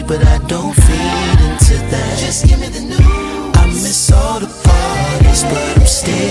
but I don't feed into that. Just give me the news. I miss all the parties, but I'm still